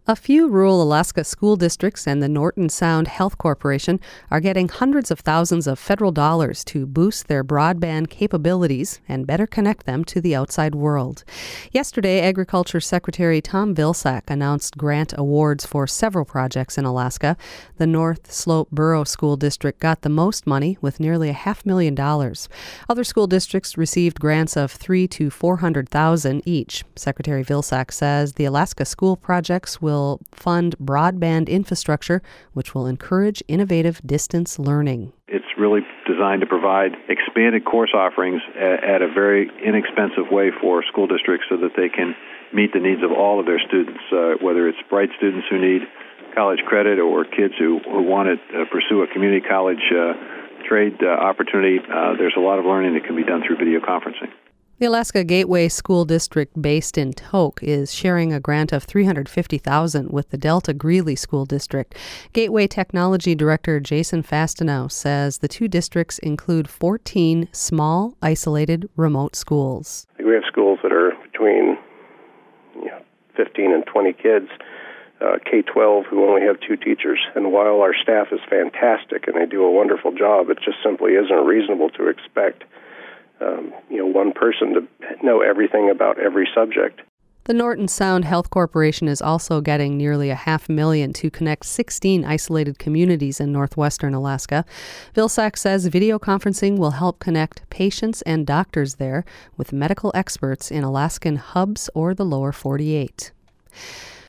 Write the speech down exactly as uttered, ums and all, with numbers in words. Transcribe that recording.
A few rural Alaska school districts and the Norton Sound Health Corporation are getting hundreds of thousands of federal dollars to boost their broadband capabilities and better connect them to the outside world. Yesterday, Agriculture Secretary Tom Vilsack announced grant awards for several projects in Alaska. The North Slope Borough School District got the most money with nearly a half million dollars. Other school districts received grants of three to four hundred thousand each. Secretary Vilsack says the Alaska school projects will will fund broadband infrastructure, which will encourage innovative distance learning. It's really designed to provide expanded course offerings at, at a very inexpensive way for school districts so that they can meet the needs of all of their students, uh, whether it's bright students who need college credit or kids who, who want to uh, pursue a community college uh, trade uh, opportunity. Uh, there's a lot of learning that can be done through video conferencing. The Alaska Gateway School District, based in Tok, is sharing a grant of three hundred fifty thousand dollars with the Delta Greeley School District. Gateway Technology Director Jason Fastenau says the two districts include fourteen small, isolated, remote schools. We have schools that are between you know, fifteen and twenty kids, uh, K twelve, who only have two teachers. And while our staff is fantastic and they do a wonderful job, it just simply isn't reasonable to expect Um, you know, one person to know everything about every subject. The Norton Sound Health Corporation is also getting nearly a half million to connect sixteen isolated communities in northwestern Alaska. Vilsack says video conferencing will help connect patients and doctors there with medical experts in Alaskan hubs or the lower forty-eight.